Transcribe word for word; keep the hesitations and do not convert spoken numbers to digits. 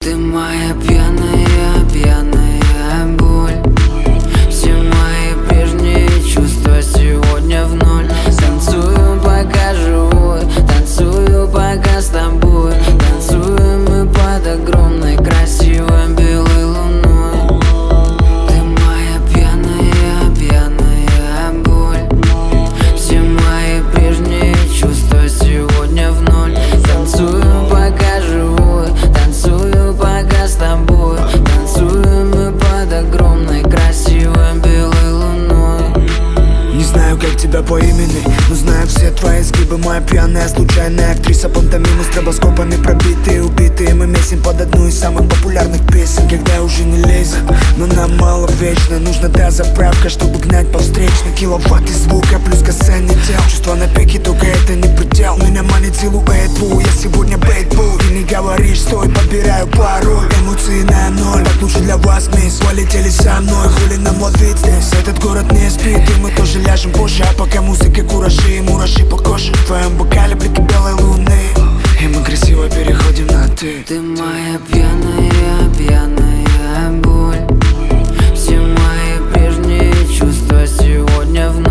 Ты моя пьяная, пьяная боль. Все мои прежние чувства сегодня в ноль. Танцую, пока живой, танцую, пока с тобой. Танцуем мы под огромной красивой белой луной. Ты моя пьяная, пьяная боль. Все мои прежние чувства сегодня в ноль. Танцую, пока живой, танцую, пока с тобой. Танцуем мы под огромной красивой белой луной. Не знаю, как тебя по имени, но знаю все твои изгибы. Моя пьяная, случайная актриса. Пантомиму с стробоскопами пробитые, убитые. Мы месим под одну из самых популярных песен. Когда уже не лезет, но нам мало вечно. Нужна та заправка, чтобы гнать по встречной. Киловатты звука плюс касание тел. Чувства на пике, только это не предел. Меня манит силуэт, бу, я сегодня бейтбул. Ты не говоришь, стой, подбираю пароль. Эмоции на ноль, так лучше для вас, мисс. Полетели со мной, хули нам ловить здесь. Этот город не спит, и мы тоже ляжем позже. А пока музыка, куражи и мураши по коже. В твоем бокале блики белой луны, и мы красиво переходим на ты. Ты моя пьяная, пьяная боль. Все мои прежние чувства сегодня в ноль.